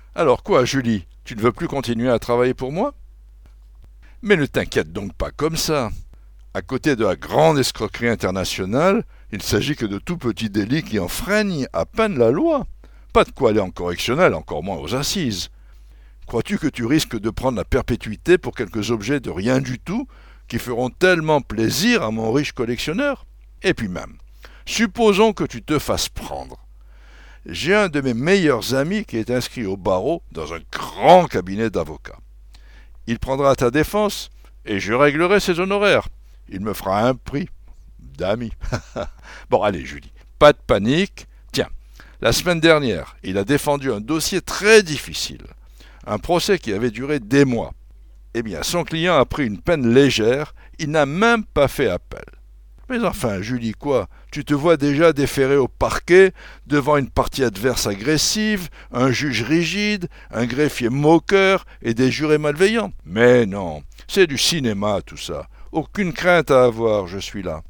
Alors quoi, Julie, tu ne veux plus continuer à travailler pour moi? Mais ne t'inquiète donc pas comme ça. À côté de la grande escroquerie internationale, il s'agit que de tout petits délits qui enfreignent à peine la loi. Pas de quoi aller en correctionnel, encore moins aux assises. Crois-tu que tu risques de prendre la perpétuité pour quelques objets de rien du tout qui feront tellement plaisir à mon riche collectionneur? Et puis même, supposons que tu te fasses prendre. J'ai un de mes meilleurs amis qui est inscrit au barreau dans un grand cabinet d'avocats. Il prendra ta défense et je réglerai ses honoraires. Il me fera un prix d'ami. Bon, allez, Julie, pas de panique. Tiens, la semaine dernière, il a défendu un dossier très difficile. Un procès qui avait duré des mois. Eh bien, son client a pris une peine légère, il n'a même pas fait appel. Mais enfin, Julie, quoi? Tu te vois déjà déféré au parquet, devant une partie adverse agressive, un juge rigide, un greffier moqueur et des jurés malveillants? Mais non, c'est du cinéma tout ça. Aucune crainte à avoir, je suis là.